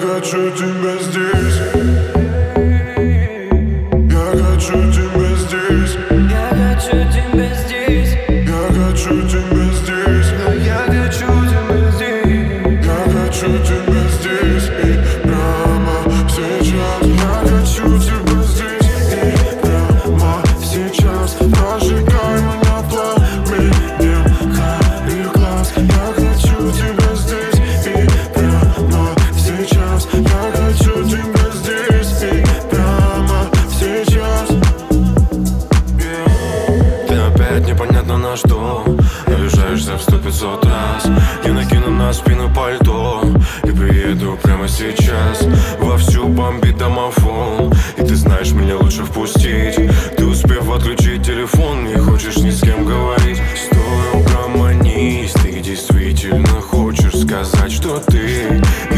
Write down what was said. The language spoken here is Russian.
хочу тебя здесь. Я хочу тебя здесь. Я хочу тебя здесь. Я хочу тебя здесь. Но я хочу тебя здесь. Я хочу тебя здесь и прямо сейчас. Я хочу тебя здесь и прямо сейчас. Прожигай меня пламенем карих глаз. Я хочу тебя здесь и прямо сейчас. Я хочу тебя здесь и прямо сейчас. Ты опять непонятно на что обижаешься в 100-500 раз. Я накину на спину пальто и приеду прямо сейчас. Вовсю бомбит домофон, и ты знаешь, меня лучше впустить. Ты успев отключить телефон, не хочешь ни с кем говорить. Стой, угомонись, ты действительно хочешь сказать, что ты